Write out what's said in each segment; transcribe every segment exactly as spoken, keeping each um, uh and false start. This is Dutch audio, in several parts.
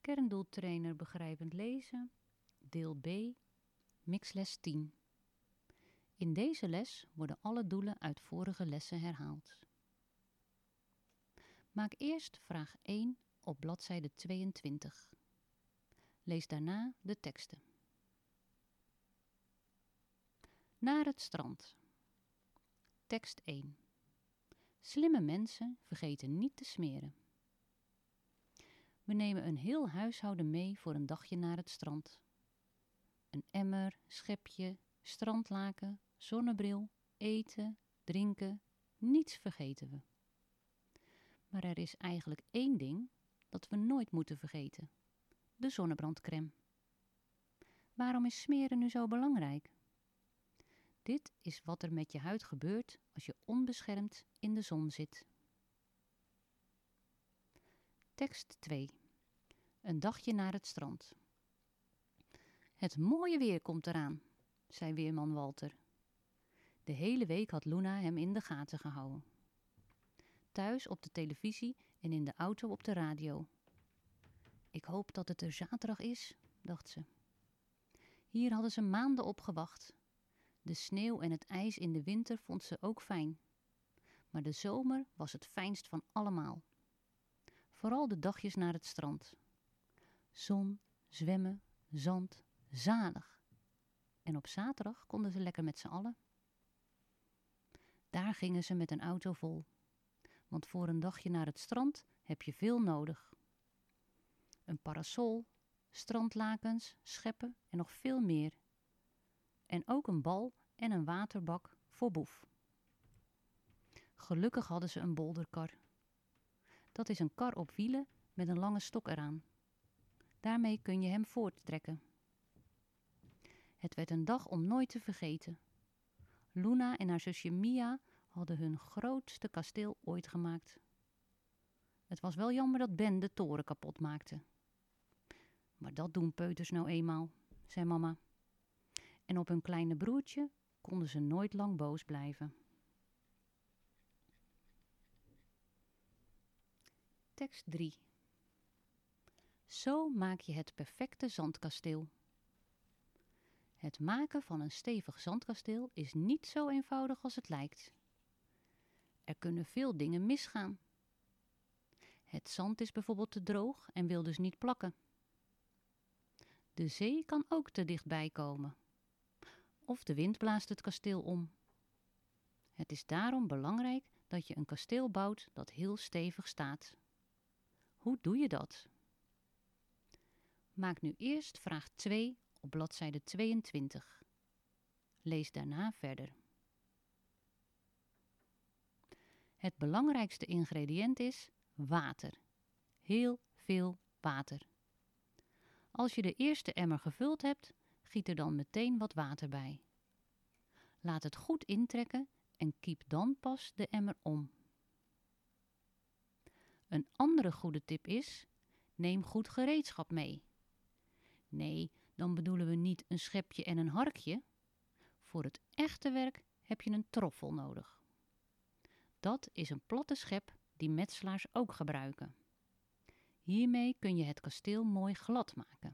Kerndoeltrainer begrijpend lezen, deel B, mixles tien. In deze les worden alle doelen uit vorige lessen herhaald. Maak eerst vraag één op bladzijde tweeëntwintig. Lees daarna de teksten. Naar het strand. Tekst één. Slimme mensen vergeten niet te smeren. We nemen een heel huishouden mee voor een dagje naar het strand. Een emmer, schepje, strandlaken, zonnebril, eten, drinken, niets vergeten we. Maar er is eigenlijk één ding dat we nooit moeten vergeten. De zonnebrandcrème. Waarom is smeren nu zo belangrijk? Dit is wat er met je huid gebeurt als je onbeschermd in de zon zit. Tekst twee. Een dagje naar het strand. Het mooie weer komt eraan, zei weerman Walter. De hele week had Luna hem in de gaten gehouden. Thuis op de televisie en in de auto op de radio. Ik hoop dat het er zaterdag is, dacht ze. Hier hadden ze maanden op gewacht. De sneeuw en het ijs in de winter vond ze ook fijn. Maar de zomer was het fijnst van allemaal. Vooral de dagjes naar het strand. Zon, zwemmen, zand, zalig. En op zaterdag konden ze lekker met z'n allen. Daar gingen ze met een auto vol. Want voor een dagje naar het strand heb je veel nodig. Een parasol, strandlakens, scheppen en nog veel meer. En ook een bal en een waterbak voor Boef. Gelukkig hadden ze een bolderkar. Dat is een kar op wielen met een lange stok eraan. Daarmee kun je hem voorttrekken. Het werd een dag om nooit te vergeten. Luna en haar zusje Mia hadden hun grootste kasteel ooit gemaakt. Het was wel jammer dat Ben de toren kapot maakte. Maar dat doen peuters nou eenmaal, zei mama. En op hun kleine broertje konden ze nooit lang boos blijven. Tekst drie. Zo maak je het perfecte zandkasteel. Het maken van een stevig zandkasteel is niet zo eenvoudig als het lijkt. Er kunnen veel dingen misgaan. Het zand is bijvoorbeeld te droog en wil dus niet plakken. De zee kan ook te dichtbij komen. Of de wind blaast het kasteel om. Het is daarom belangrijk dat je een kasteel bouwt dat heel stevig staat. Hoe doe je dat? Maak nu eerst vraag twee op bladzijde tweeëntwintig. Lees daarna verder. Het belangrijkste ingrediënt is water. Heel veel water. Als je de eerste emmer gevuld hebt, giet er dan meteen wat water bij. Laat het goed intrekken en kiep dan pas de emmer om. Een andere goede tip is, neem goed gereedschap mee. Nee, dan bedoelen we niet een schepje en een harkje. Voor het echte werk heb je een troffel nodig. Dat is een platte schep die metselaars ook gebruiken. Hiermee kun je het kasteel mooi glad maken.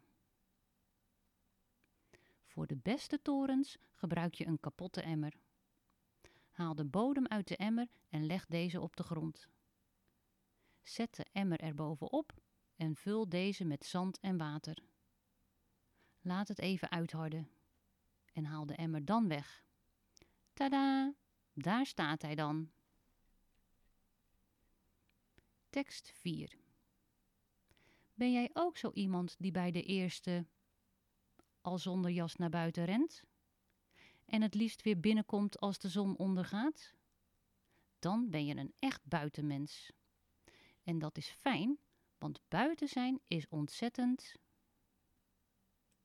Voor de beste torens gebruik je een kapotte emmer. Haal de bodem uit de emmer en leg deze op de grond. Zet de emmer erbovenop en vul deze met zand en water. Laat het even uitharden en haal de emmer dan weg. Tadaa, daar staat hij dan. Tekst vier. Ben jij ook zo iemand die bij de eerste al zonder jas naar buiten rent? En het liefst weer binnenkomt als de zon ondergaat? Dan ben je een echt buitenmens. En dat is fijn, want buiten zijn is ontzettend